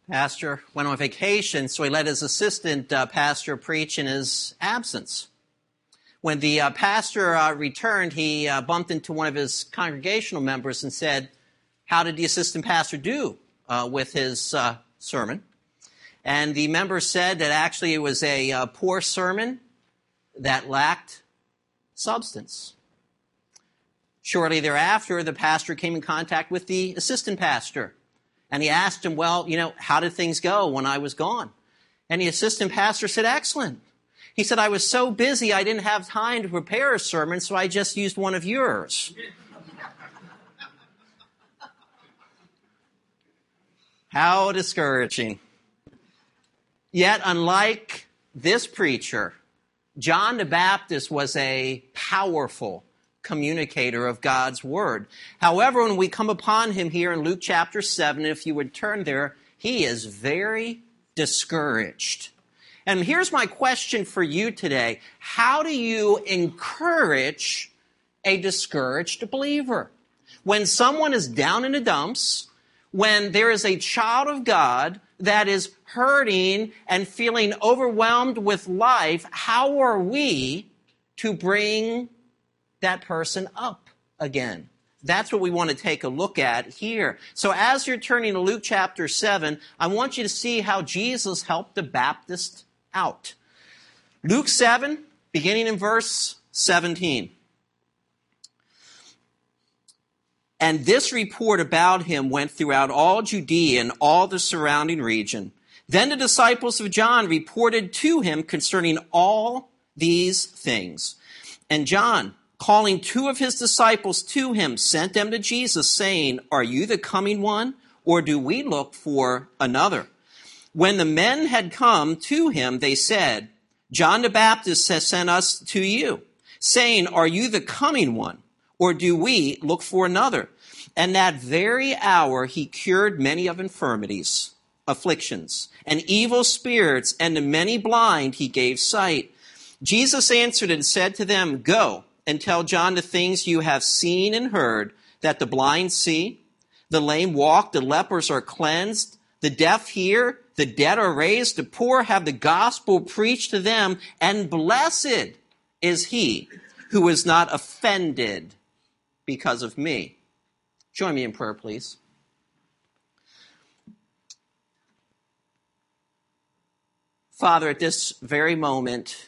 Pastor went on vacation, so he let his assistant pastor preach in his absence. When the pastor returned, he bumped into one of his congregational members and said, "How did the assistant pastor do with his sermon?" And the member said that actually it was a poor sermon that lacked substance. Shortly thereafter, the pastor came in contact with the assistant pastor. And he asked him, "Well, how did things go when I was gone?" And the assistant pastor said, "Excellent." He said, "I was so busy I didn't have time to prepare a sermon, so I just used one of yours." How discouraging. Yet, unlike this preacher, John the Baptist was a powerful communicator of God's word. However, when we come upon him here in Luke chapter 7, if you would turn there, he is very discouraged. And here's my question for you today. How do you encourage a discouraged believer? When someone is down in the dumps, when there is a child of God that is hurting and feeling overwhelmed with life, how are we to bring that person up again? That's what we want to take a look at here. So as you're turning to Luke chapter 7, I want you to see how Jesus helped the Baptist out. Luke 7, beginning in verse 17. "And this report about him went throughout all Judea and all the surrounding region. Then the disciples of John reported to him concerning all these things. And John, calling two of his disciples to him, sent them to Jesus, saying, 'Are you the coming one, or do we look for another?' When the men had come to him, they said, 'John the Baptist has sent us to you, saying, Are you the coming one, or do we look for another?' And that very hour he cured many of infirmities, afflictions, and evil spirits, and to many blind he gave sight. Jesus answered and said to them, 'Go and tell John the things you have seen and heard, that the blind see, the lame walk, the lepers are cleansed, the deaf hear, the dead are raised, the poor have the gospel preached to them, and blessed is he who is not offended because of me.'" Join me in prayer, please. Father, at this very moment,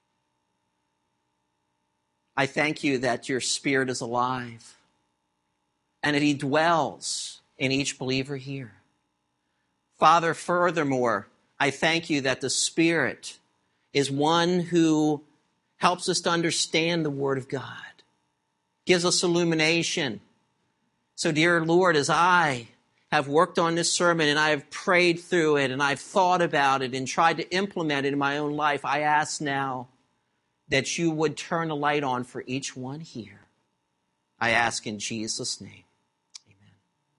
I thank you that your Spirit is alive and that he dwells in each believer here. Father, furthermore, I thank you that the Spirit is one who helps us to understand the Word of God, gives us illumination. So, dear Lord, as I have worked on this sermon and I have prayed through it and I've thought about it and tried to implement it in my own life, I ask now that you would turn a light on for each one here. I ask in Jesus' name. Amen.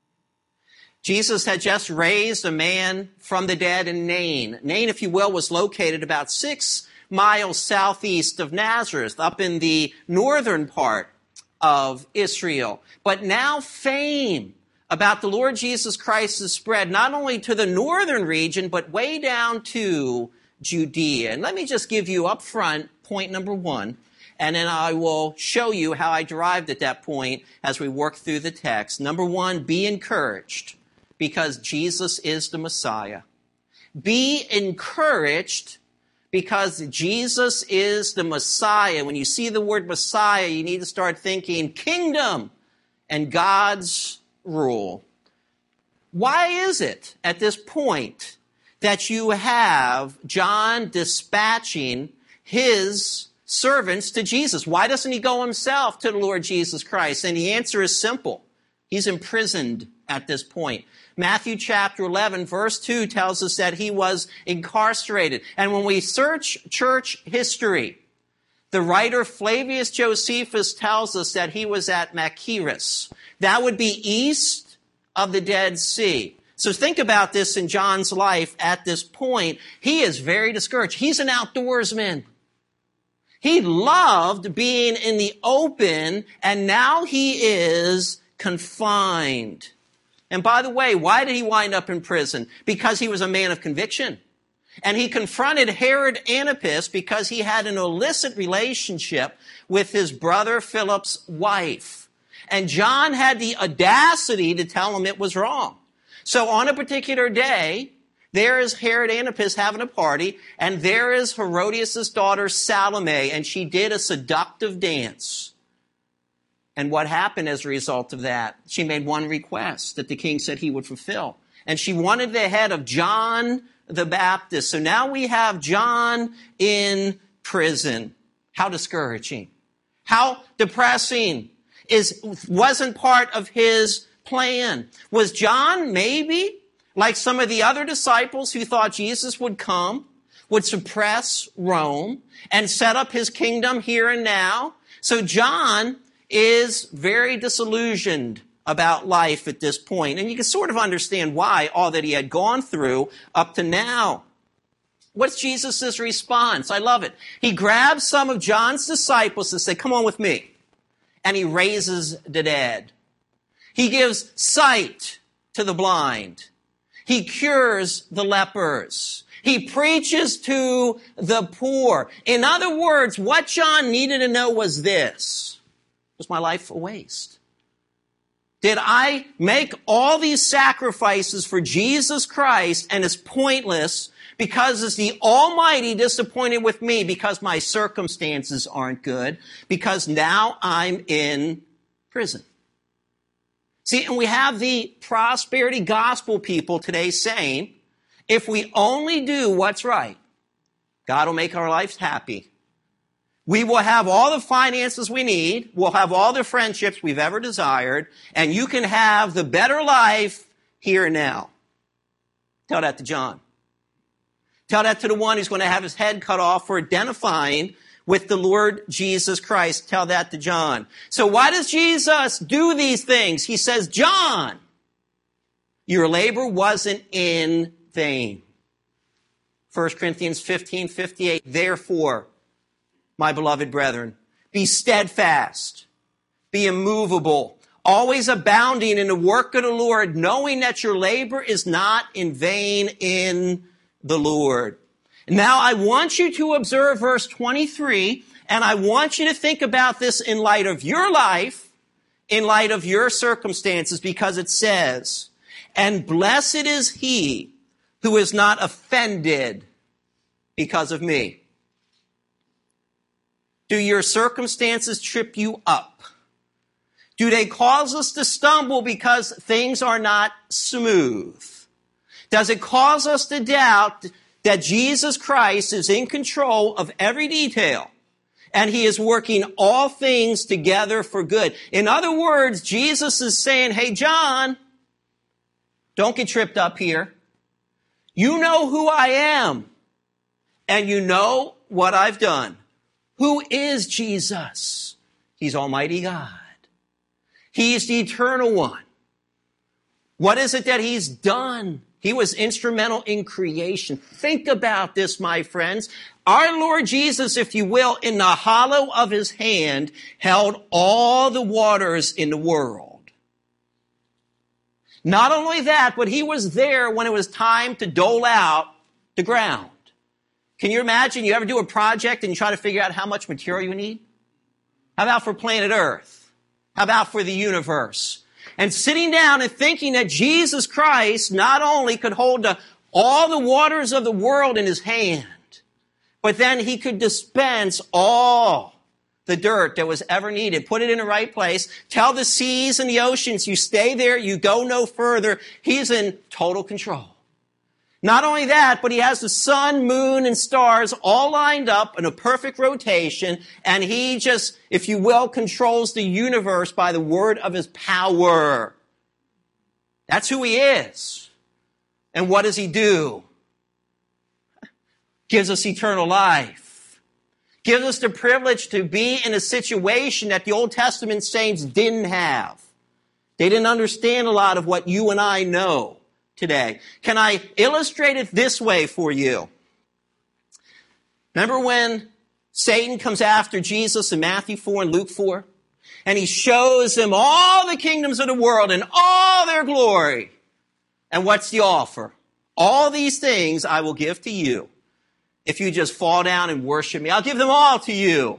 Jesus had just raised a man from the dead in Nain. Nain, if you will, was located about 6 miles southeast of Nazareth, up in the northern part of Israel. But now fame about the Lord Jesus Christ has spread not only to the northern region, but way down to Judea. And let me just give you up front point number 1, and then I will show you how I derived at that point as we work through the text. Number 1, be encouraged, because Jesus is the Messiah. Be encouraged because Jesus is the Messiah. When you see the word Messiah, you need to start thinking kingdom and God's rule. Why is it at this point that you have John dispatching his servants to Jesus? Why doesn't he go himself to the Lord Jesus Christ? And the answer is simple. He's imprisoned at this point. Matthew chapter 11, verse 2 tells us that he was incarcerated. And when we search church history, the writer Flavius Josephus tells us that he was at Machaerus. That would be east of the Dead Sea. So think about this in John's life at this point. He is very discouraged. He's an outdoorsman. He loved being in the open, and now he is confined. And by the way, why did he wind up in prison? Because he was a man of conviction. And he confronted Herod Antipas because he had an illicit relationship with his brother Philip's wife. And John had the audacity to tell him it was wrong. So on a particular day, there is Herod Antipas having a party, and there is Herodias' daughter Salome, and she did a seductive dance. And what happened as a result of that? She made one request that the king said he would fulfill. And she wanted the head of John the Baptist. So now we have John in prison. How discouraging. How depressing. Wasn't part of his plan. Was John maybe like some of the other disciples who thought Jesus would come, would suppress Rome, and set up his kingdom here and now? So John is very disillusioned about life at this point. And you can sort of understand why, all that he had gone through up to now. What's Jesus' response? I love it. He grabs some of John's disciples and says, come on with me. And he raises the dead. He gives sight to the blind. He cures the lepers. He preaches to the poor. In other words, what John needed to know was this. Was my life a waste? Did I make all these sacrifices for Jesus Christ and it's pointless because is the Almighty disappointed with me because my circumstances aren't good, because now I'm in prison? See, and we have the prosperity gospel people today saying, if we only do what's right, God will make our lives happy. We will have all the finances we need. We'll have all the friendships we've ever desired. And you can have the better life here and now. Tell that to John. Tell that to the one who's going to have his head cut off for identifying with the Lord Jesus Christ. Tell that to John. So why does Jesus do these things? He says, John, your labor wasn't in vain. 1 Corinthians 15:58. Therefore, my beloved brethren, be steadfast, be immovable, always abounding in the work of the Lord, knowing that your labor is not in vain in the Lord. Now I want you to observe verse 23, and I want you to think about this in light of your life, in light of your circumstances, because it says, and blessed is he who is not offended because of me. Do your circumstances trip you up? Do they cause us to stumble because things are not smooth? Does it cause us to doubt that Jesus Christ is in control of every detail and he is working all things together for good? In other words, Jesus is saying, hey, John, don't get tripped up here. You know who I am and you know what I've done. Who is Jesus? He's Almighty God. He's the Eternal One. What is it that he's done? He was instrumental in creation. Think about this, my friends. Our Lord Jesus, if you will, in the hollow of his hand, held all the waters in the world. Not only that, but he was there when it was time to dole out the ground. Can you imagine you ever do a project and you try to figure out how much material you need? How about for planet Earth? How about for the universe? And sitting down and thinking that Jesus Christ not only could hold all the waters of the world in his hand, but then he could dispense all the dirt that was ever needed, put it in the right place, tell the seas and the oceans, you stay there, you go no further. He's in total control. Not only that, but he has the sun, moon, and stars all lined up in a perfect rotation, and he just, if you will, controls the universe by the word of his power. That's who he is. And what does he do? Gives us eternal life. Gives us the privilege to be in a situation that the Old Testament saints didn't have. They didn't understand a lot of what you and I know today. Can I illustrate it this way for you? Remember when Satan comes after Jesus in Matthew 4 and Luke 4? And he shows them all the kingdoms of the world and all their glory. And what's the offer? All these things I will give to you if you just fall down and worship me. I'll give them all to you.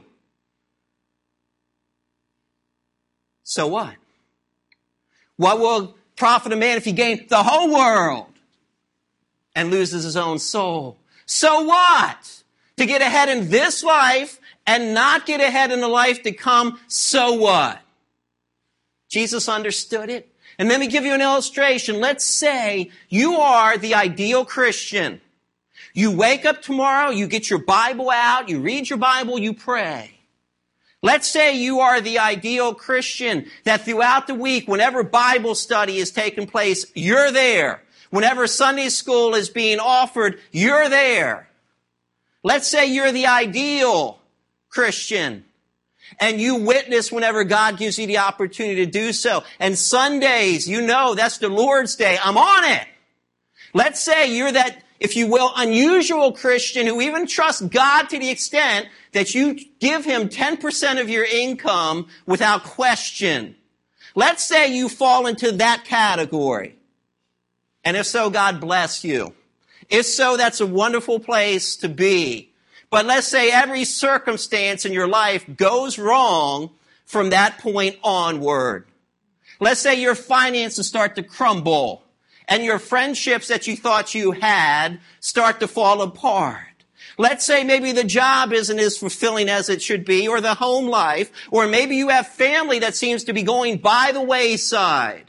So what? What will profit a man if he gains the whole world and loses his own soul? So what? To get ahead in this life and not get ahead in the life to come, so what? Jesus understood it. And let me give you an illustration. Let's say you are the ideal Christian. You wake up tomorrow, you get your Bible out, you read your Bible, you pray. Let's say you are the ideal Christian that throughout the week, whenever Bible study is taking place, you're there. Whenever Sunday school is being offered, you're there. Let's say you're the ideal Christian and you witness whenever God gives you the opportunity to do so. And Sundays, you know that's the Lord's Day. I'm on it. Let's say you're that, if you will, unusual Christian who even trusts God to the extent that you give him 10% of your income without question. Let's say you fall into that category. And if so, God bless you. If so, that's a wonderful place to be. But let's say every circumstance in your life goes wrong from that point onward. Let's say your finances start to crumble and your friendships that you thought you had start to fall apart. Let's say maybe the job isn't as fulfilling as it should be, or the home life, or maybe you have family that seems to be going by the wayside.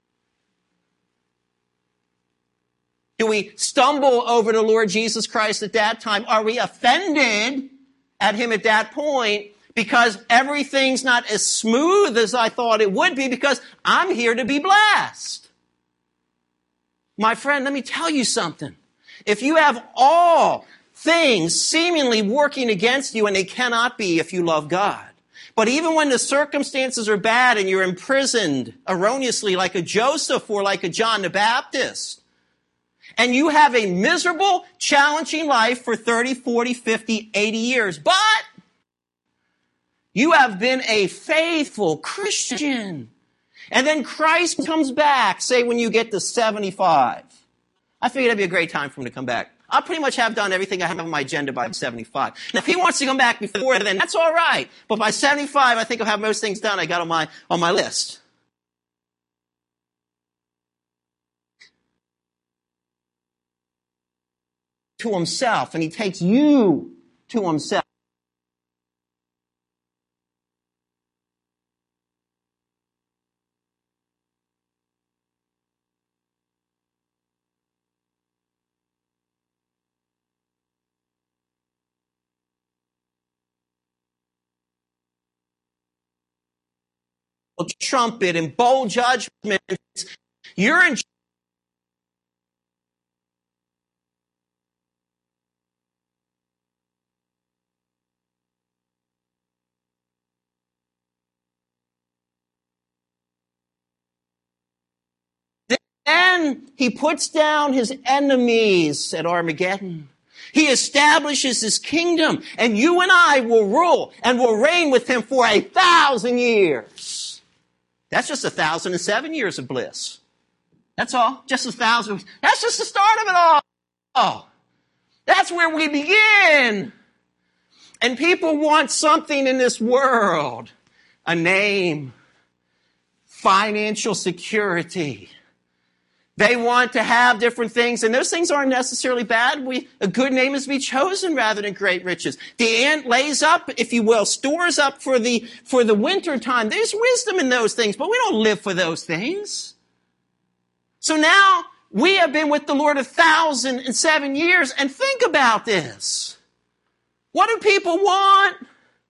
Do we stumble over the Lord Jesus Christ at that time? Are we offended at him at that point because everything's not as smooth as I thought it would be because I'm here to be blessed? My friend, let me tell you something. If you have all things seemingly working against you, and they cannot be if you love God, but even when the circumstances are bad and you're imprisoned erroneously like a Joseph or like a John the Baptist, and you have a miserable, challenging life for 30, 40, 50, 80 years, but you have been a faithful Christian. And then Christ comes back, say when you get to 75. I figured that'd be a great time for him to come back. I pretty much have done everything I have on my agenda by 75. Now, if he wants to come back before then, that's all right. But by 75, I think I'll have most things done I got on my list. To himself, and he takes you to himself. Trumpet and bold judgments. You're in. Then he puts down his enemies at Armageddon. He establishes his kingdom, and you and I will rule and will reign with him for 1,000 years. That's just 1,007 years of bliss. That's all. Just 1,000. That's just the start of it all. Oh, that's where we begin. And people want something in this world. A name. Financial security. They want to have different things, and those things aren't necessarily bad. A good name is to be chosen rather than great riches. The ant lays up, if you will, stores up for the winter time. There's wisdom in those things, but we don't live for those things. So now we have been with the Lord 1,007 years, and think about this. What do people want?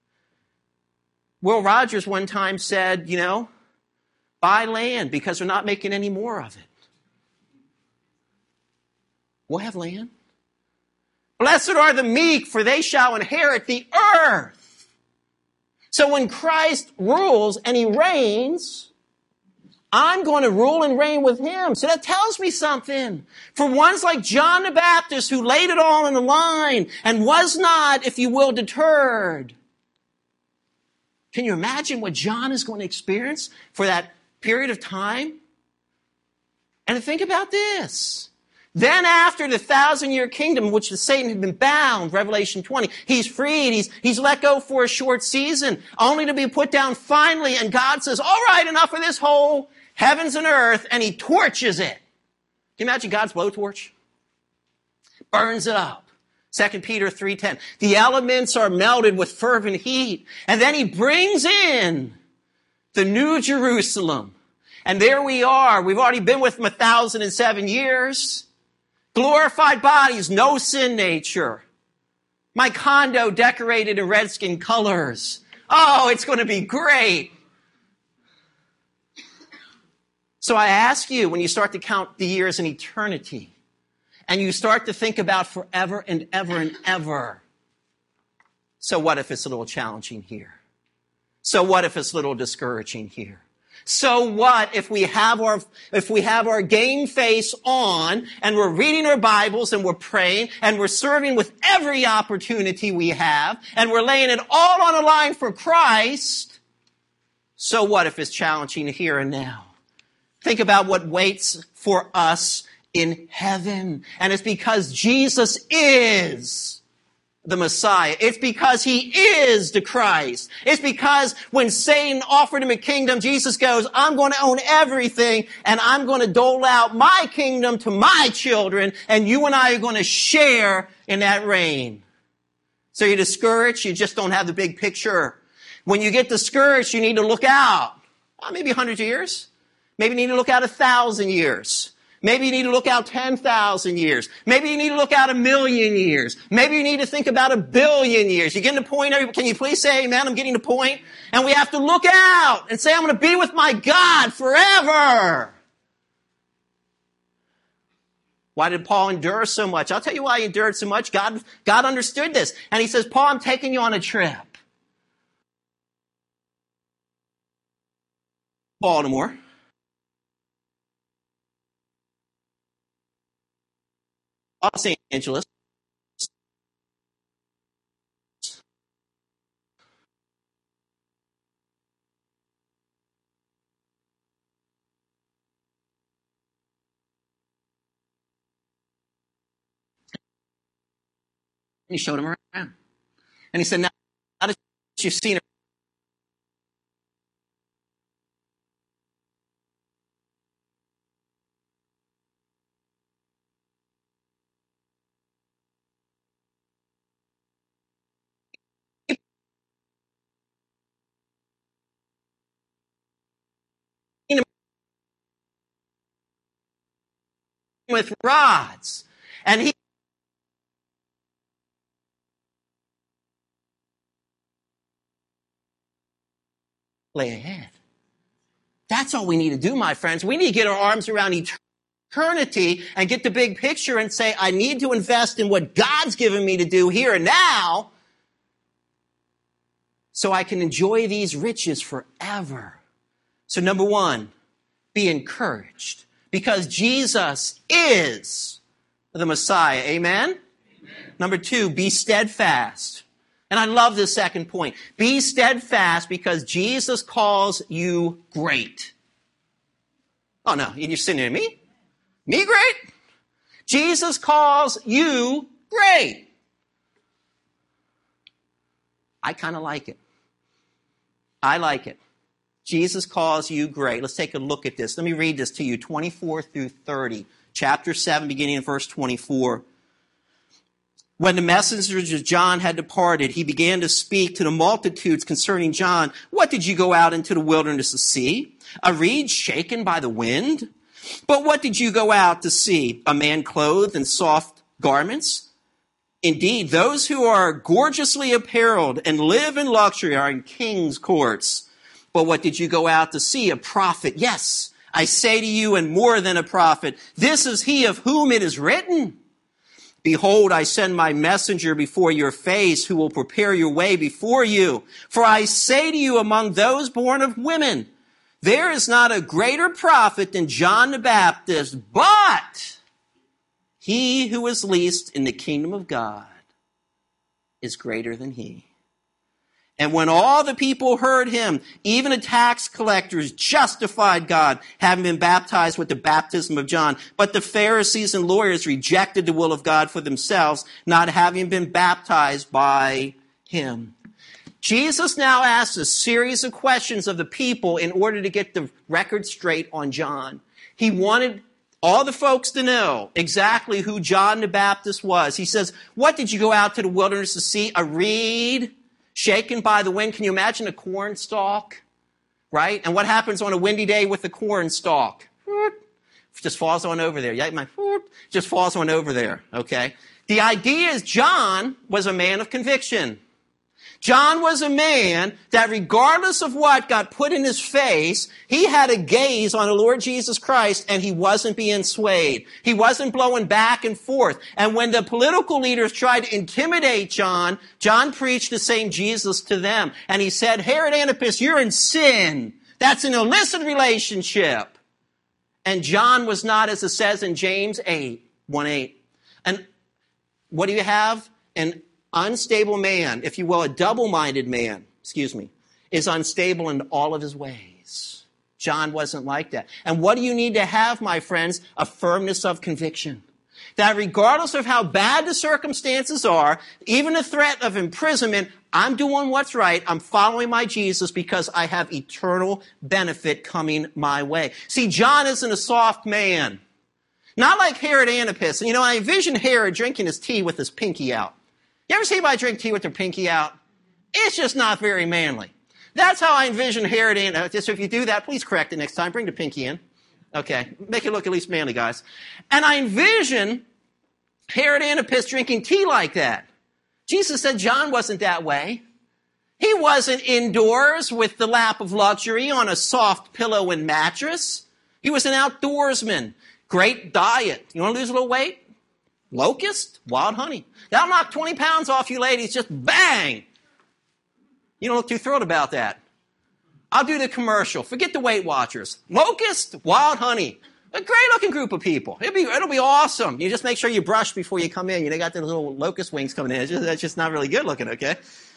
Will Rogers one time said, buy land because they're not making any more of it. We'll have land. Blessed are the meek, for they shall inherit the earth. So when Christ rules and he reigns, I'm going to rule and reign with him. So that tells me something. For ones like John the Baptist who laid it all on the line and was not, if you will, deterred. Can you imagine what John is going to experience for that period of time? And think about this. Then after the 1,000-year kingdom, which Satan had been bound, Revelation 20, he's freed, he's let go for a short season, only to be put down finally, and God says, all right, enough of this whole heavens and earth, and he torches it. Can you imagine God's blowtorch? Burns it up. 2 Peter 3:10. The elements are melted with fervent heat, and then he brings in the new Jerusalem. And there we are. We've already been with him 1,007 years. Glorified bodies, no sin nature. My condo decorated in redskin colors. Oh, it's going to be great. So I ask you, when you start to count the years in eternity, and you start to think about forever and ever and ever, so what if it's a little challenging here? So what if it's a little discouraging here? So what if we have our game face on and we're reading our Bibles and we're praying and we're serving with every opportunity we have and we're laying it all on the line for Christ? So what if it's challenging here and now? Think about what waits for us in heaven. And it's because Jesus is the Messiah. It's because he is the Christ. It's because when Satan offered him a kingdom, Jesus goes, I'm going to own everything and I'm going to dole out my kingdom to my children, and you and I are going to share in that reign. So you're discouraged, you just don't have the big picture. When you get discouraged, you need to look out. Maybe 100 years. Maybe you need to look out 1,000 years. Maybe you need to look out 10,000 years. Maybe you need to look out 1,000,000 years. Maybe you need to think about 1,000,000,000 years. You getting the point? Can you please say amen? I'm getting the point. And we have to look out and say, I'm going to be with my God forever. Why did Paul endure so much? I'll tell you why he endured so much. God understood this. And he says, Paul, I'm taking you on a trip. Baltimore. Los Angeles. And he showed him around. And he said, now that you've seen her, with rods. And he lay ahead. That's all we need to do, my friends. We need to get our arms around eternity and get the big picture and say, I need to invest in what God's given me to do here and now so I can enjoy these riches forever. So number one, be encouraged because Jesus is the Messiah. Amen? Amen. Number two, be steadfast. And I love this second point. Be steadfast because Jesus calls you great. Oh no, you're sitting there, me? Me great? Jesus calls you great. I kind of like it. I like it. Jesus calls you great. Let's take a look at this. Let me read this to you, 24 through 30. Chapter 7, beginning in verse 24. When the messengers of John had departed, he began to speak to the multitudes concerning John. What did you go out into the wilderness to see? A reed shaken by the wind? But what did you go out to see? A man clothed in soft garments? Indeed, those who are gorgeously apparelled and live in luxury are in king's courts. But what did you go out to see? A prophet. Yes, I say to you, and more than a prophet. This is he of whom it is written. Behold, I send my messenger before your face, who will prepare your way before you. For I say to you, among those born of women, there is not a greater prophet than John the Baptist, but he who is least in the kingdom of God is greater than he. And when all the people heard him, even the tax collectors justified God, having been baptized with the baptism of John. But the Pharisees and lawyers rejected the will of God for themselves, not having been baptized by him. Jesus now asks a series of questions of the people in order to get the record straight on John. He wanted all the folks to know exactly who John the Baptist was. He says, what did you go out to the wilderness to see? A reed shaken by the wind? Can you imagine a corn stalk? Right? And what happens on a windy day with the corn stalk? Just falls on over there. Yeah, just falls on over there. Okay? The idea is John was a man of conviction. John was a man that regardless of what got put in his face, he had a gaze on the Lord Jesus Christ and he wasn't being swayed. He wasn't blowing back and forth. And when the political leaders tried to intimidate John, John preached the same Jesus to them. And he said, Herod Antipas, you're in sin. That's an illicit relationship. And John was not, as it says in James 1:8. And what do you have? An unstable man, if you will, a double-minded man, is unstable in all of his ways. John wasn't like that. And what do you need to have, my friends? A firmness of conviction. That regardless of how bad the circumstances are, even the threat of imprisonment, I'm doing what's right. I'm following my Jesus because I have eternal benefit coming my way. See, John isn't a soft man. Not like Herod Antipas. And I envision Herod drinking his tea with his pinky out. You ever see anybody drink tea with their pinky out? It's just not very manly. That's how I envision Herod Antipas. So if you do that, please correct it next time. Bring the pinky in. Okay. Make it look at least manly, guys. And I envision Herod Antipas drinking tea like that. Jesus said John wasn't that way. He wasn't indoors with the lap of luxury on a soft pillow and mattress. He was an outdoorsman. Great diet. You want to lose a little weight? Locust, wild honey. That'll knock 20 pounds off you ladies, just bang. You don't look too thrilled about that. I'll do the commercial. Forget the Weight Watchers. Locust, wild honey. A great looking group of people. It'll be awesome. You just make sure you brush before you come in. They got the little locust wings coming in. That's just not really good looking, okay?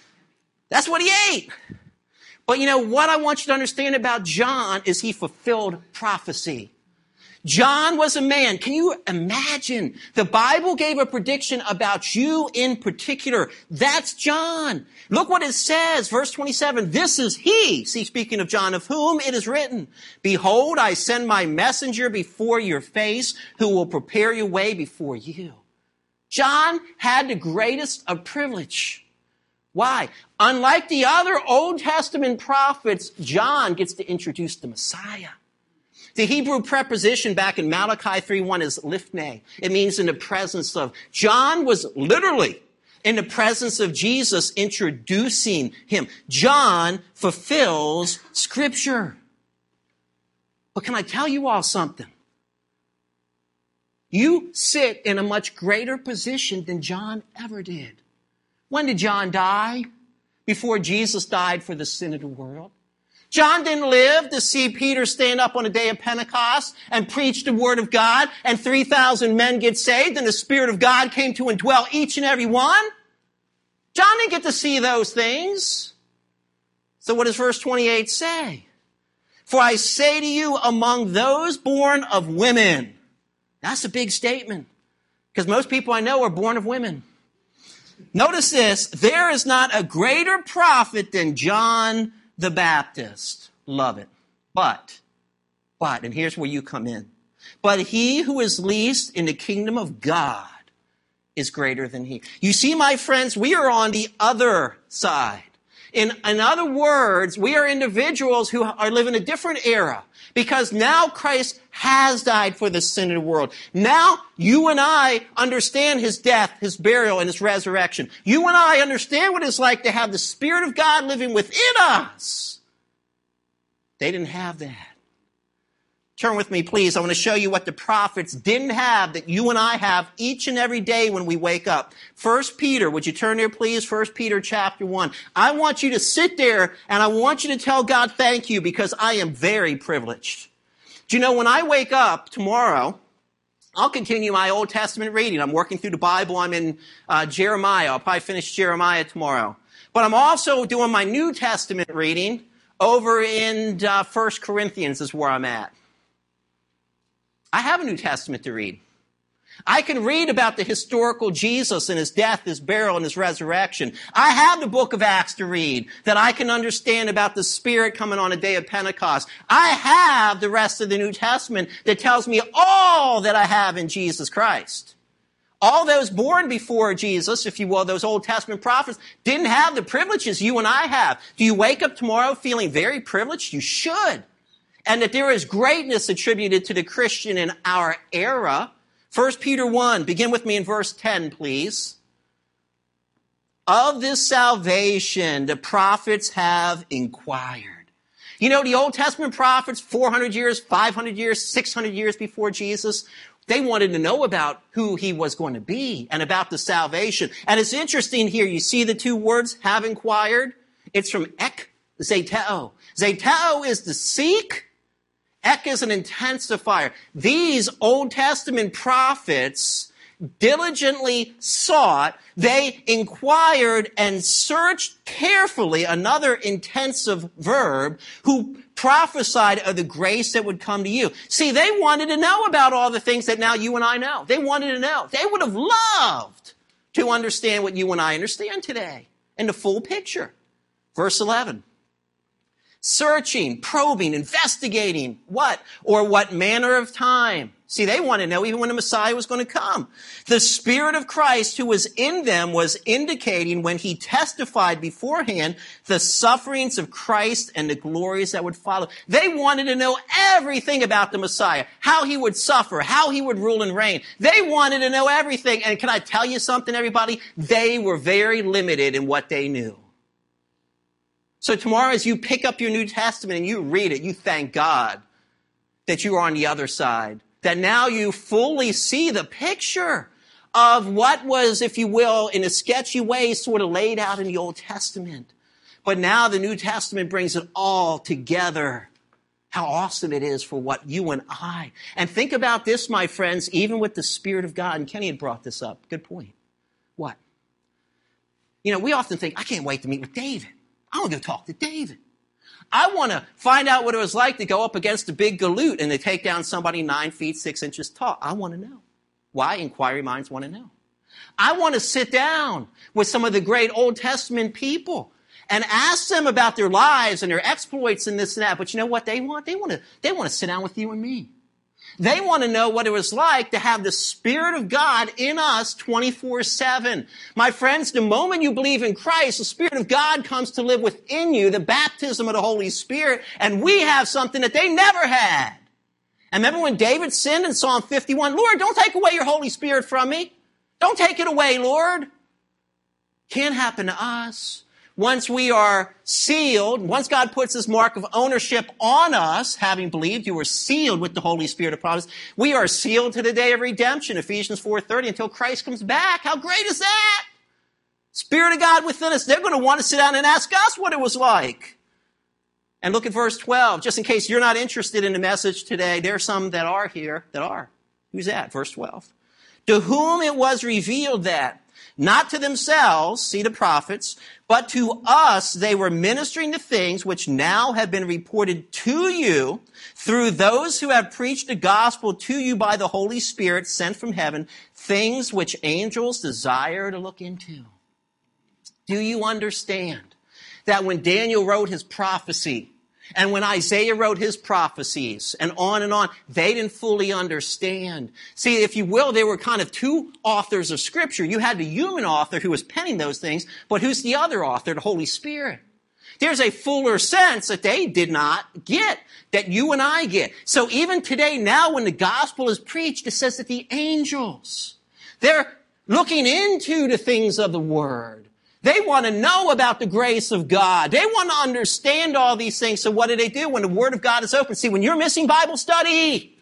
That's what he ate. But what I want you to understand about John is he fulfilled prophecy. John was a man. Can you imagine? The Bible gave a prediction about you in particular. That's John. Look what it says, verse 27. This is he, speaking of John, of whom it is written, behold, I send my messenger before your face, who will prepare your way before you. John had the greatest of privilege. Why? Unlike the other Old Testament prophets, John gets to introduce the Messiah. The Hebrew preposition back in Malachi 3:1 is lifnei. It means in the presence of. John was literally in the presence of Jesus introducing him. John fulfills Scripture. But can I tell you all something? You sit in a much greater position than John ever did. When did John die? Before Jesus died for the sin of the world. John didn't live to see Peter stand up on the day of Pentecost and preach the word of God and 3,000 men get saved and the Spirit of God came to indwell each and every one. John didn't get to see those things. So what does verse 28 say? For I say to you, among those born of women. That's a big statement because most people I know are born of women. Notice this, there is not a greater prophet than John the Baptist. Love it. But, and here's where you come in. But he who is least in the kingdom of God is greater than he. You see, my friends, we are on the other side. In other words, we are individuals who are living a different era because now Christ has died for the sin of the world. Now you and I understand his death, his burial, and his resurrection. You and I understand what it's like to have the Spirit of God living within us. They didn't have that. Turn with me, please. I want to show you what the prophets didn't have that you and I have each and every day when we wake up. 1 Peter, would you turn there, please? 1 Peter chapter 1. I want you to sit there and I want you to tell God thank you because I am very privileged. Do you know, when I wake up tomorrow, I'll continue my Old Testament reading. I'm working through the Bible. I'm in Jeremiah. I'll probably finish Jeremiah tomorrow. But I'm also doing my New Testament reading over in 1 Corinthians is where I'm at. I have a New Testament to read. I can read about the historical Jesus and his death, his burial, and his resurrection. I have the book of Acts to read that I can understand about the Spirit coming on a day of Pentecost. I have the rest of the New Testament that tells me all that I have in Jesus Christ. All those born before Jesus, if you will, those Old Testament prophets, didn't have the privileges you and I have. Do you wake up tomorrow feeling very privileged? You should. And that there is greatness attributed to the Christian in our era. 1 Peter 1, begin with me in verse 10, please. Of this salvation, the prophets have inquired. You know, the Old Testament prophets, 400 years, 500 years, 600 years before Jesus, they wanted to know about who he was going to be and about the salvation. And it's interesting here, you see the two words, have inquired? It's from ek, zeteo. Zeteo is to seek. Ek is an intensifier. These Old Testament prophets diligently sought, they inquired and searched carefully, another intensive verb, who prophesied of the grace that would come to you. See, they wanted to know about all the things that now you and I know. They wanted to know. They would have loved to understand what you and I understand today in the full picture. Verse 11. Searching, probing, investigating, what? Or what manner of time? See, they want to know even when the Messiah was going to come. The Spirit of Christ who was in them was indicating when he testified beforehand the sufferings of Christ and the glories that would follow. They wanted to know everything about the Messiah, how he would suffer, how he would rule and reign. They wanted to know everything. And can I tell you something, everybody? They were very limited in what they knew. So tomorrow as you pick up your New Testament and you read it, you thank God that you are on the other side. That now you fully see the picture of what was, if you will, in a sketchy way sort of laid out in the Old Testament. But now the New Testament brings it all together. How awesome it is for what you and I. And think about this, my friends, even with the Spirit of God. And Kenny had brought this up. Good point. What? You know, we often think, I can't wait to meet with David. I want to go talk to David. I want to find out what it was like to go up against a big galoot and to take down somebody 9 feet, 6 inches tall. I want to know. Why? Inquiry minds want to know. I want to sit down with some of the great Old Testament people and ask them about their lives and their exploits and this and that. But you know what they want? They want to sit down with you and me. They want to know what it was like to have the Spirit of God in us 24/7. My friends, the moment you believe in Christ, the Spirit of God comes to live within you, the baptism of the Holy Spirit, and we have something that they never had. And remember when David sinned in Psalm 51, Lord, don't take away your Holy Spirit from me. Don't take it away, Lord. Can't happen to us. Once we are sealed, once God puts his mark of ownership on us, having believed, you were sealed with the Holy Spirit of promise. We are sealed to the day of redemption, Ephesians 4:30, until Christ comes back. How great is that? Spirit of God within us. They're going to want to sit down and ask us what it was like. And look at verse 12. Just in case you're not interested in the message today, there are some that are here that are. Who's that? Verse 12. To whom it was revealed that, not to themselves, see the prophets, but to us they were ministering the things which now have been reported to you through those who have preached the gospel to you by the Holy Spirit sent from heaven, things which angels desire to look into. Do you understand that when Daniel wrote his prophecy, and when Isaiah wrote his prophecies, and on, they didn't fully understand. See, if you will, there were kind of two authors of Scripture. You had the human author who was penning those things, but who's the other author? The Holy Spirit. There's a fuller sense that they did not get, that you and I get. So even today, now when the gospel is preached, it says that the angels, they're looking into the things of the Word. They want to know about the grace of God. They want to understand all these things. So what do? When the Word of God is open? See, when you're missing Bible study,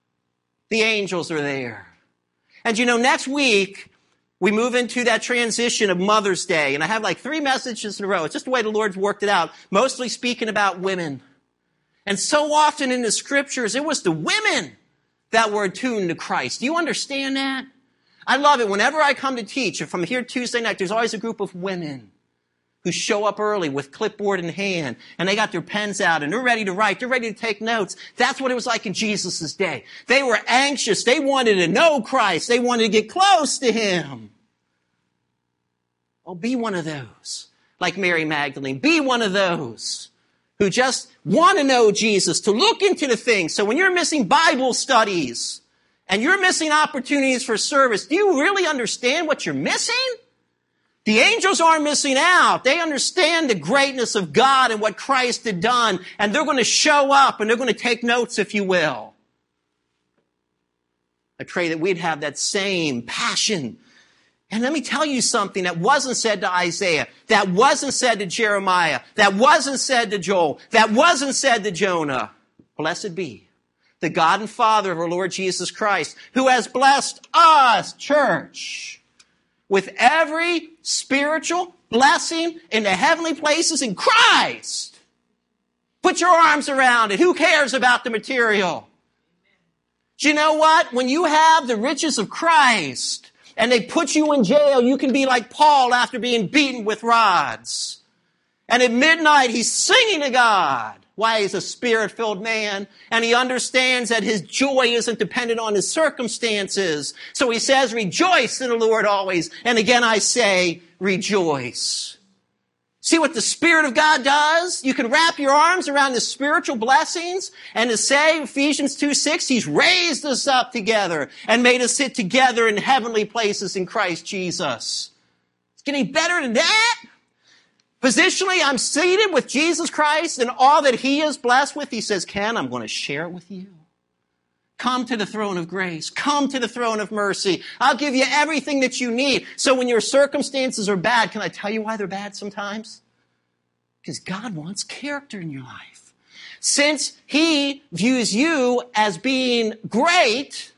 the angels are there. And you know, next week, we move into that transition of Mother's Day. And I have like 3 messages in a row. It's just the way the Lord's worked it out. Mostly speaking about women. And so often in the Scriptures, it was the women that were attuned to Christ. Do you understand that? I love it. Whenever I come to teach, if I'm here Tuesday night, there's always a group of women who show up early with clipboard in hand, and they got their pens out, and they're ready to write, they're ready to take notes. That's what it was like in Jesus' day. They were anxious. They wanted to know Christ. They wanted to get close to him. Oh, be one of those, like Mary Magdalene. Be one of those who just want to know Jesus, to look into the things. So when you're missing Bible studies and you're missing opportunities for service, do you really understand what you're missing? The angels aren't missing out. They understand the greatness of God and what Christ had done, and they're going to show up and they're going to take notes, if you will. I pray that we'd have that same passion. And let me tell you something that wasn't said to Isaiah, that wasn't said to Jeremiah, that wasn't said to Joel, that wasn't said to Jonah. Blessed be the God and Father of our Lord Jesus Christ, who has blessed us, church, with every spiritual blessing in the heavenly places in Christ. Put your arms around it. Who cares about the material? Do you know what? When you have the riches of Christ and they put you in jail, you can be like Paul after being beaten with rods. And at midnight, he's singing to God. Why? He's a spirit-filled man, and he understands that his joy isn't dependent on his circumstances. So he says, rejoice in the Lord always. And again, I say, rejoice. See what the Spirit of God does? You can wrap your arms around the spiritual blessings and to say, Ephesians 2:6, he's raised us up together and made us sit together in heavenly places in Christ Jesus. It's getting better than that. Positionally, I'm seated with Jesus Christ and all that he is blessed with. He says, Ken, I'm going to share it with you. Come to the throne of grace. Come to the throne of mercy. I'll give you everything that you need. So when your circumstances are bad, can I tell you why they're bad sometimes? Because God wants character in your life. Since he views you as being great,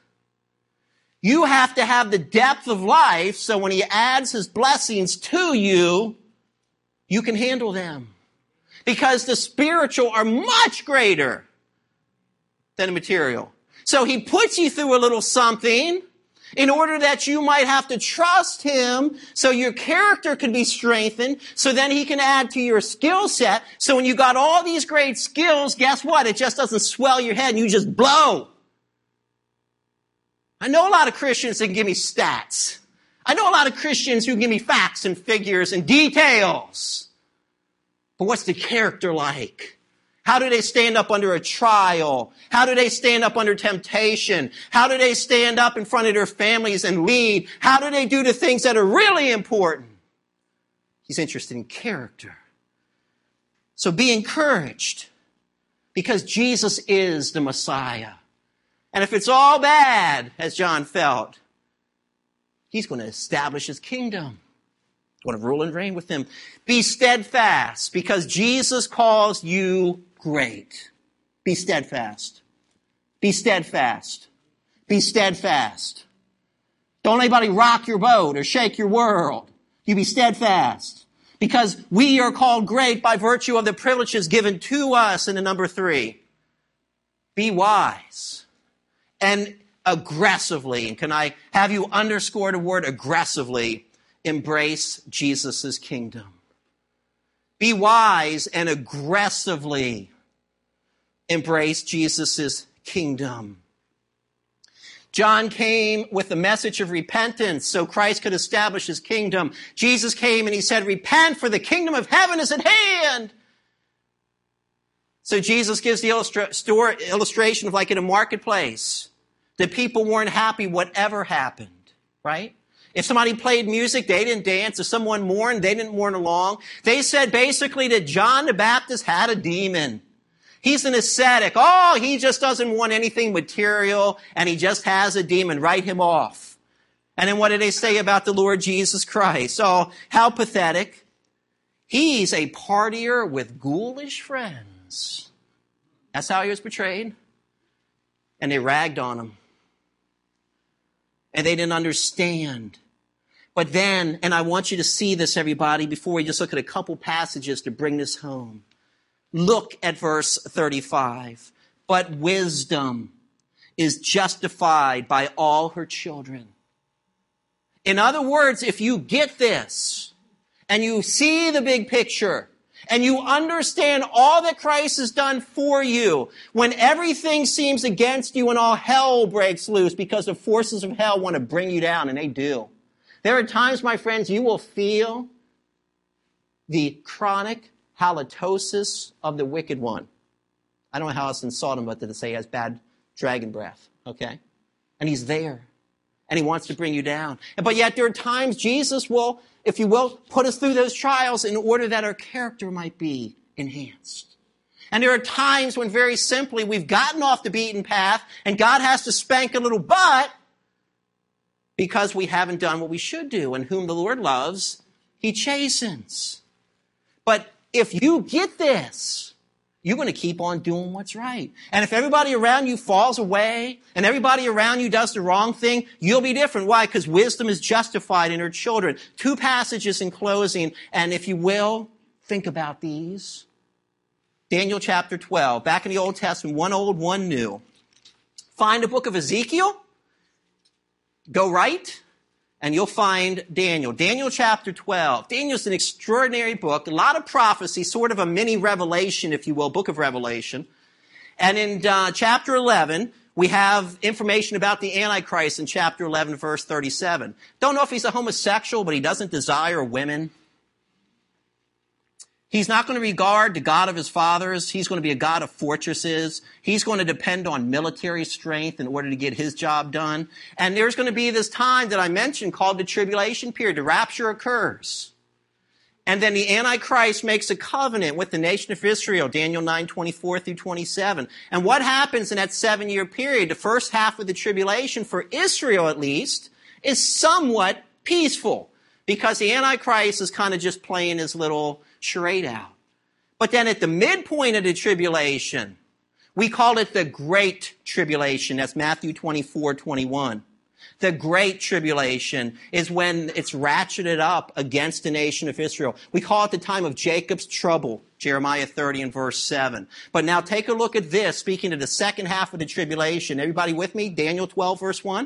you have to have the depth of life, so when he adds his blessings to you, you can handle them. Because the spiritual are much greater than the material. So he puts you through a little something in order that you might have to trust him so your character can be strengthened, so then he can add to your skill set. So when you got all these great skills, guess what? It just doesn't swell your head and you just blow. I know a lot of Christians that can give me stats. I know a lot of Christians who give me facts and figures and details. But what's the character like? How do they stand up under a trial? How do they stand up under temptation? How do they stand up in front of their families and lead? How do they do the things that are really important? He's interested in character. So be encouraged, because Jesus is the Messiah. And if it's all bad, as John felt, he's going to establish his kingdom. He's going to rule and reign with him. Be steadfast, because Jesus calls you great. Be steadfast. Be steadfast. Be steadfast. Don't let anybody rock your boat or shake your world. You be steadfast. Because we are called great by virtue of the privileges given to us in the number 3. Be wise and aggressively, and can I have you underscore the word aggressively, embrace Jesus' kingdom. Be wise and aggressively embrace Jesus' kingdom. John came with the message of repentance so Christ could establish his kingdom. Jesus came and he said, repent, for the kingdom of heaven is at hand. So Jesus gives the illustration of like in a marketplace. The people weren't happy whatever happened, right? If somebody played music, they didn't dance. If someone mourned, they didn't mourn along. They said basically that John the Baptist had a demon. He's an ascetic. Oh, he just doesn't want anything material, and he just has a demon. Write him off. And then what did they say about the Lord Jesus Christ? Oh, how pathetic. He's a partier with ghoulish friends. That's how he was portrayed. And they ragged on him. And they didn't understand. But then, and I want you to see this, everybody, before we just look at a couple passages to bring this home. Look at verse 35. But wisdom is justified by all her children. In other words, if you get this, and you see the big picture, and you understand all that Christ has done for you, when everything seems against you and all hell breaks loose because the forces of hell want to bring you down, and they do. There are times, my friends, you will feel the chronic halitosis of the wicked one. I don't know how else to insult him but to say he has bad dragon breath, okay? And he's there, and he wants to bring you down. But yet there are times Jesus will, if you will, put us through those trials in order that our character might be enhanced. And there are times when very simply we've gotten off the beaten path and God has to spank a little butt because we haven't done what we should do. And whom the Lord loves, he chastens. But if you get this, you're going to keep on doing what's right. And if everybody around you falls away and everybody around you does the wrong thing, you'll be different. Why? Because wisdom is justified in her children. 2 passages in closing, and if you will, think about these. Daniel chapter 12, back in the Old Testament, one old, one new. Find the book of Ezekiel, go right, and you'll find Daniel. Daniel chapter 12. Daniel's an extraordinary book, a lot of prophecy, sort of a mini Revelation, if you will, book of Revelation. And in chapter 11, we have information about the Antichrist in chapter 11, verse 37. Don't know if he's a homosexual, but he doesn't desire women. He's not going to regard the God of his fathers. He's going to be a God of fortresses. He's going to depend on military strength in order to get his job done. And there's going to be this time that I mentioned called the tribulation period. The rapture occurs. And then the Antichrist makes a covenant with the nation of Israel, Daniel 9:24 through 27. And what happens in that 7-year period, the first half of the tribulation, for Israel at least, is somewhat peaceful. Because the Antichrist is kind of just playing his little charade out. But then at the midpoint of the tribulation, we call it the Great Tribulation. That's Matthew 24:21. The Great Tribulation is when it's ratcheted up against the nation of Israel. We call it the time of Jacob's trouble, Jeremiah 30 and verse 7. But now take a look at this, speaking of the second half of the tribulation. Everybody with me? Daniel 12 verse 1.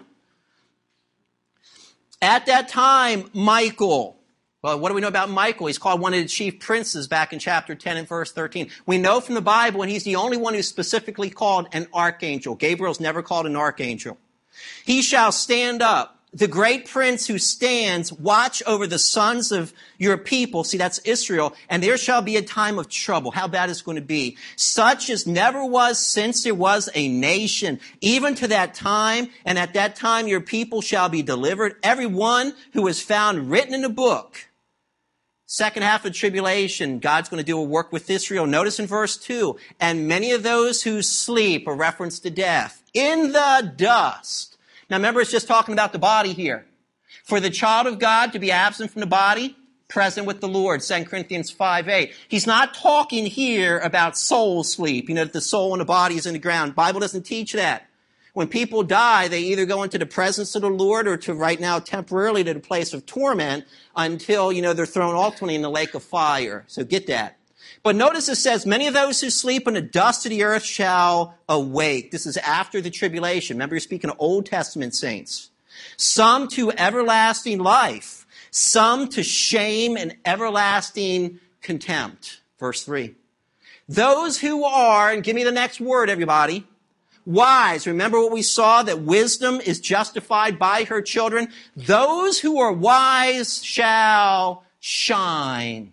At that time, Michael. Well, what do we know about Michael? He's called one of the chief princes back in chapter 10 and verse 13. We know from the Bible, and he's the only one who's specifically called an archangel. Gabriel's never called an archangel. He shall stand up, the great prince who stands, watch over the sons of your people. See, that's Israel. And there shall be a time of trouble. How bad is it going to be? Such as never was since there was a nation, even to that time. And at that time your people shall be delivered. Every one who is found written in the book. Second half of tribulation, God's going to do a work with Israel. Notice in verse 2, and many of those who sleep, a reference to death, in the dust. Now remember, it's just talking about the body here. For the child of God to be absent from the body, present with the Lord, 2 Corinthians 5:8. He's not talking here about soul sleep, that the soul and the body is in the ground. The Bible doesn't teach that. When people die, they either go into the presence of the Lord or to right now temporarily to the place of torment until, they're thrown ultimately in the lake of fire. So get that. But notice it says, many of those who sleep in the dust of the earth shall awake. This is after the tribulation. Remember, you're speaking of Old Testament saints. Some to everlasting life, some to shame and everlasting contempt. Verse 3. Those who are, and give me the next word, everybody, wise. Remember what we saw, that wisdom is justified by her children. Those who are wise shall shine.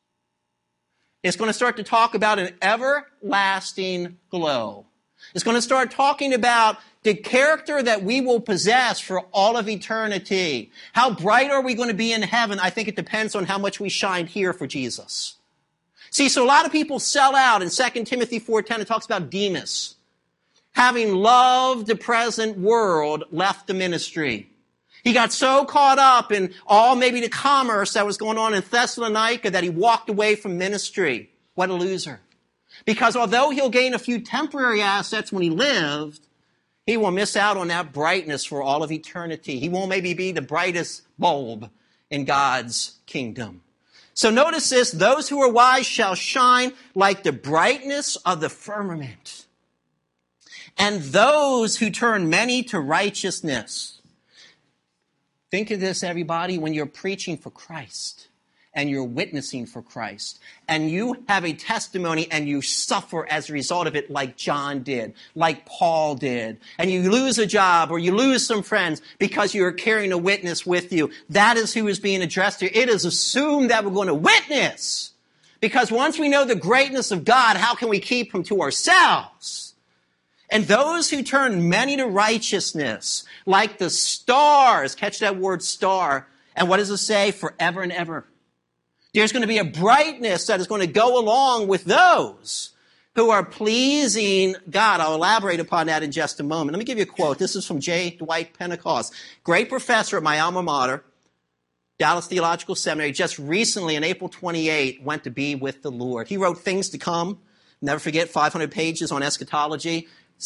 It's going to start to talk about an everlasting glow. It's going to start talking about the character that we will possess for all of eternity. How bright are we going to be in heaven? I think it depends on how much we shine here for Jesus. See, so a lot of people sell out. In 2 Timothy 4:10, it talks about Demas, having loved the present world, left the ministry. He got so caught up in all maybe the commerce that was going on in Thessalonica that he walked away from ministry. What a loser. Because although he'll gain a few temporary assets when he lived, he will miss out on that brightness for all of eternity. He won't maybe be the brightest bulb in God's kingdom. So notice this, those who are wise shall shine like the brightness of the firmament. And those who turn many to righteousness. Think of this, everybody, when you're preaching for Christ and you're witnessing for Christ, and you have a testimony and you suffer as a result of it like John did, like Paul did, and you lose a job or you lose some friends because you're carrying a witness with you, that is who is being addressed here. It is assumed that we're going to witness, because once we know the greatness of God, how can we keep him to ourselves? And those who turn many to righteousness, like the stars, catch that word star, and what does it say? Forever and ever. There's going to be a brightness that is going to go along with those who are pleasing God. I'll elaborate upon that in just a moment. Let me give you a quote. This is from J. Dwight Pentecost, great professor at my alma mater, Dallas Theological Seminary. Just recently, on April 28, went to be with the Lord. He wrote Things to Come. Never forget, 500 pages on eschatology.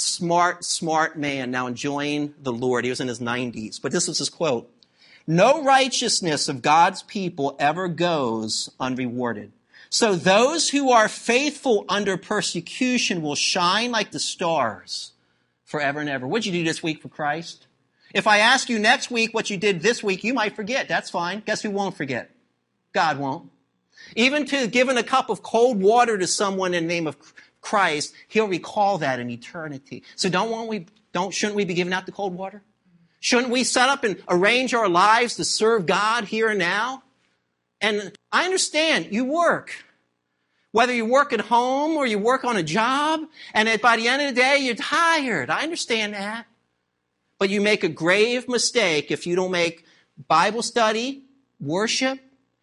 Smart man, now enjoying the Lord. He was in his 90s. But this was his quote. No righteousness of God's people ever goes unrewarded. So those who are faithful under persecution will shine like the stars forever and ever. What'd you do this week for Christ? If I ask you next week what you did this week, you might forget. That's fine. Guess who won't forget? God won't. Even to giving a cup of cold water to someone in the name of Christ, he'll recall that in eternity. So shouldn't we be giving out the cold water? Shouldn't we set up and arrange our lives to serve God here and now? And I understand you work. Whether you work at home or you work on a job, and by the end of the day, you're tired. I understand that. But you make a grave mistake if you don't make Bible study, worship,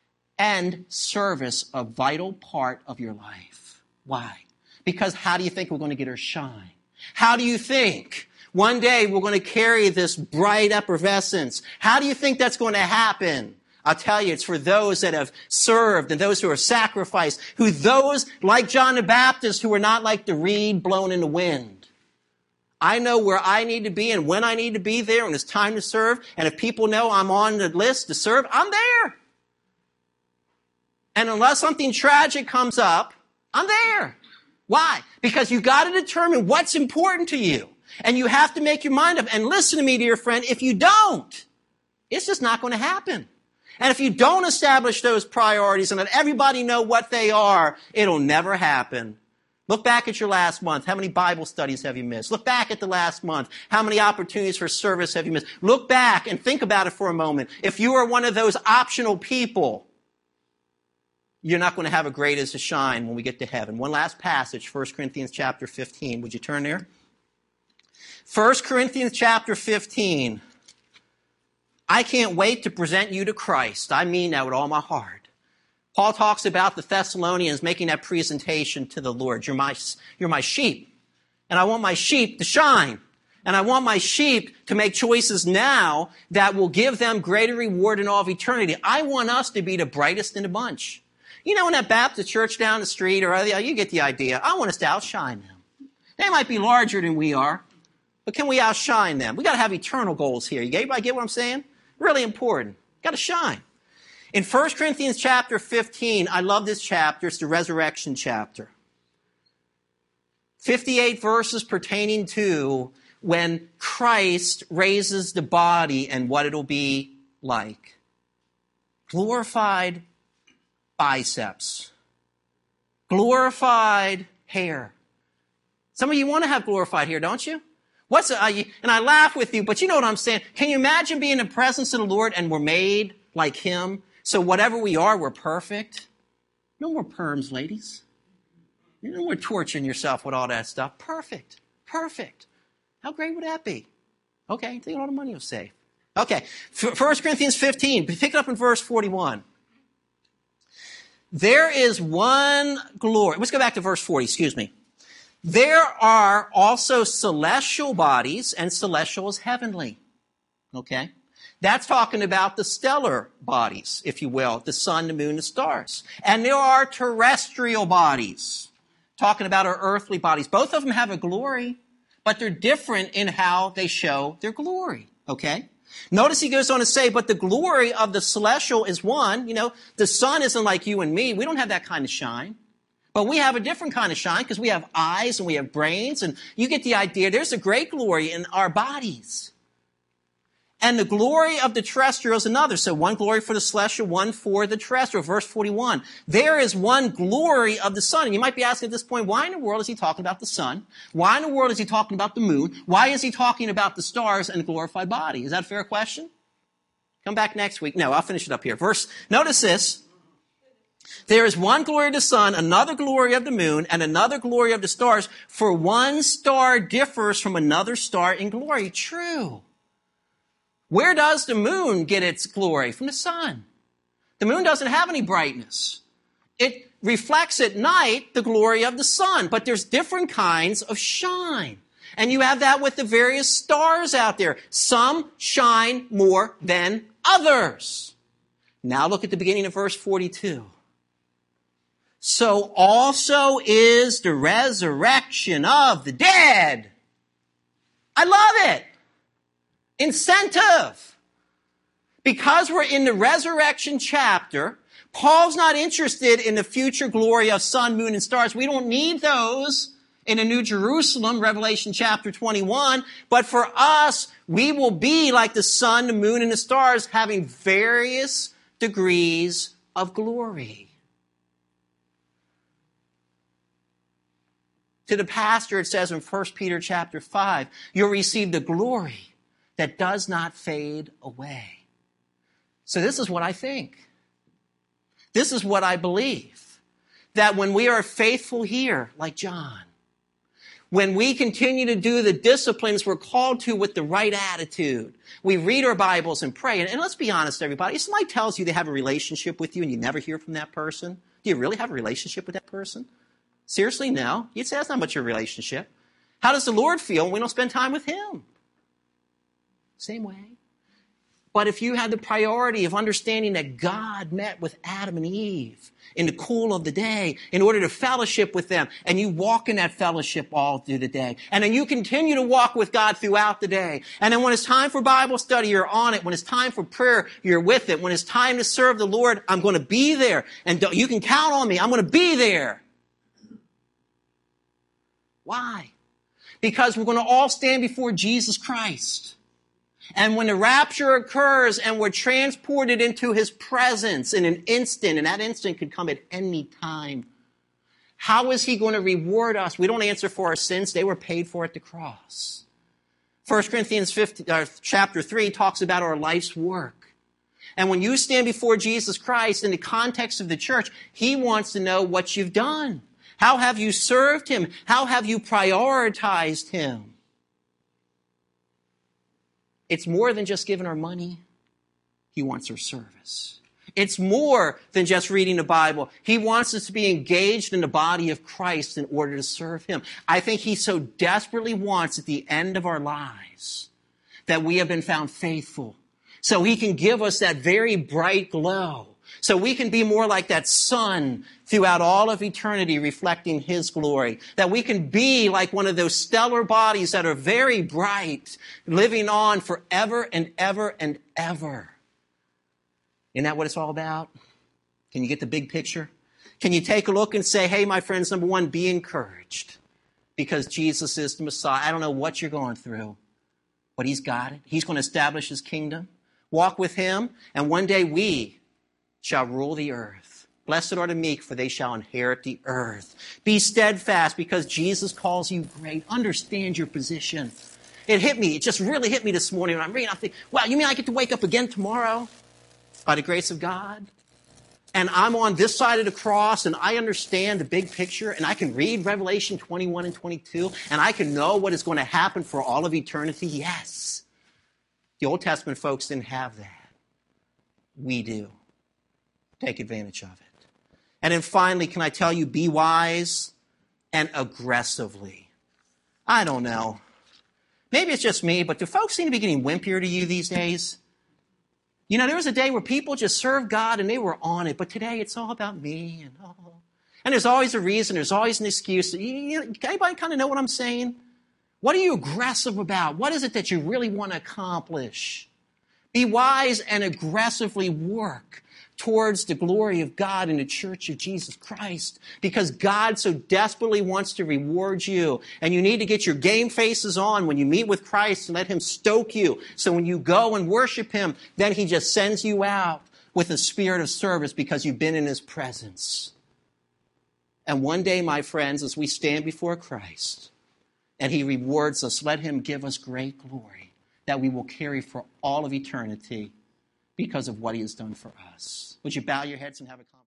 and service a vital part of your life. Why? Because how do you think we're going to get our shine? How do you think one day we're going to carry this bright effervescence? How do you think that's going to happen? I'll tell you, it's for those that have served and those who are sacrificed, those like John the Baptist who are not like the reed blown in the wind. I know where I need to be and when I need to be there, and it's time to serve. And if people know I'm on the list to serve, I'm there. And unless something tragic comes up, I'm there. Why? Because you got to determine what's important to you. And you have to make your mind up. And listen to me, dear friend, if you don't, it's just not going to happen. And if you don't establish those priorities and let everybody know what they are, it'll never happen. Look back at your last month. How many Bible studies have you missed? Look back at the last month. How many opportunities for service have you missed? Look back and think about it for a moment. If you are one of those optional people, you're not going to have a great as a shine when we get to heaven. One last passage, 1 Corinthians chapter 15. Would you turn there? 1 Corinthians chapter 15. I can't wait to present you to Christ. I mean that with all my heart. Paul talks about the Thessalonians making that presentation to the Lord. You're my sheep, and I want my sheep to shine. And I want my sheep to make choices now that will give them greater reward in all of eternity. I want us to be the brightest in the bunch. You know, in that Baptist church down the street, or you get the idea. I want us to outshine them. They might be larger than we are, but can we outshine them? We got to have eternal goals here. Everybody get what I'm saying? Really important. Got to shine. In 1 Corinthians chapter 15, I love this chapter. It's the resurrection chapter. 58 verses pertaining to when Christ raises the body and what it'll be like. Glorified biceps. Glorified hair. Some of you want to have glorified hair, don't you? And I laugh with you, but you know what I'm saying. Can you imagine being in the presence of the Lord and we're made like him? So whatever we are, we're perfect. No more perms, ladies. No more torturing yourself with all that stuff. Perfect. Perfect. How great would that be? Okay, think of all the money you'll save. Okay, 1 Corinthians 15, pick it up in verse 41. There is one glory. Let's go back to verse 40, excuse me. There are also celestial bodies, and celestial is heavenly. Okay? That's talking about the stellar bodies, if you will, the sun, the moon, the stars. And there are terrestrial bodies, talking about our earthly bodies. Both of them have a glory, but they're different in how they show their glory. Okay? Notice he goes on to say, but the glory of the celestial is one. You know, the sun isn't like you and me. We don't have that kind of shine. But we have a different kind of shine because we have eyes and we have brains. And you get the idea. There's a great glory in our bodies. and the glory of the terrestrial is another. So one glory for the celestial, one for the terrestrial. Verse 41. There is one glory of the sun. And you might be asking at this point, why in the world is he talking about the sun? Why in the world is he talking about the moon? Why is he talking about the stars and the glorified body? Is that a fair question? Come back next week. No, I'll finish it up here. Notice this. There is one glory of the sun, another glory of the moon, and another glory of the stars. For one star differs from another star in glory. True. Where does the moon get its glory? From the sun. The moon doesn't have any brightness. It reflects at night the glory of the sun, but there's different kinds of shine. And you have that with the various stars out there. Some shine more than others. Now look at the beginning of verse 42. So also is the resurrection of the dead. I love it. Incentive. Because we're in the resurrection chapter, Paul's not interested in the future glory of sun, moon, and stars. We don't need those in the New Jerusalem, Revelation chapter 21. But for us, we will be like the sun, the moon, and the stars, having various degrees of glory. To the pastor, it says in 1 Peter chapter 5, you'll receive the glory that does not fade away. So this is what I think. This is what I believe. That when we are faithful here, like John, when we continue to do the disciplines we're called to with the right attitude, we read our Bibles and pray. And let's be honest, everybody. If somebody tells you they have a relationship with you and you never hear from that person, do you really have a relationship with that person? Seriously, no. You'd say that's not much of a relationship. How does the Lord feel when we don't spend time with Him? Same way. But if you had the priority of understanding that God met with Adam and Eve in the cool of the day in order to fellowship with them, and you walk in that fellowship all through the day, and then you continue to walk with God throughout the day, and then when it's time for Bible study, you're on it. When it's time for prayer, you're with it. When it's time to serve the Lord, I'm going to be there. And you can count on me. I'm going to be there. Why? Because we're going to all stand before Jesus Christ. And when the rapture occurs and we're transported into His presence in an instant, and that instant could come at any time, how is He going to reward us? We don't answer for our sins. They were paid for at the cross. 1 Corinthians chapter 3 talks about our life's work. And when you stand before Jesus Christ in the context of the church, He wants to know what you've done. How have you served Him? How have you prioritized Him? It's more than just giving our money. He wants our service. It's more than just reading the Bible. He wants us to be engaged in the body of Christ in order to serve Him. I think He so desperately wants at the end of our lives that we have been found faithful, so He can give us that very bright glow, so we can be more like that sun throughout all of eternity, reflecting His glory. That we can be like one of those stellar bodies that are very bright, living on forever and ever and ever. Isn't that what it's all about? Can you get the big picture? Can you take a look and say, hey, my friends, number one, be encouraged, because Jesus is the Messiah. I don't know what you're going through, but He's got it. He's going to establish His kingdom. Walk with Him, and one day we shall rule the earth. Blessed are the meek, for they shall inherit the earth. Be steadfast, because Jesus calls you great. Understand your position. It hit me. It just really hit me this morning when I'm reading. I think, wow, you mean I get to wake up again tomorrow by the grace of God? And I'm on this side of the cross, and I understand the big picture, and I can read Revelation 21 and 22, and I can know what is going to happen for all of eternity. Yes. The Old Testament folks didn't have that. We do. Take advantage of it. And then finally, can I tell you, be wise and aggressively. I don't know. Maybe it's just me, but do folks seem to be getting wimpier to you these days? You know, there was a day where people just served God and they were on it, but today it's all about me. And there's always a reason, there's always an excuse. Anybody kind of know what I'm saying? What are you aggressive about? What is it that you really want to accomplish? Be wise and aggressively work towards the glory of God in the church of Jesus Christ, because God so desperately wants to reward you. And you need to get your game faces on when you meet with Christ and let him stoke you. So when you go and worship him, then he just sends you out with a spirit of service because you've been in his presence. And one day, my friends, as we stand before Christ and he rewards us, let him give us great glory that we will carry for all of eternity because of what he has done for us. Would you bow your heads and have a conversation?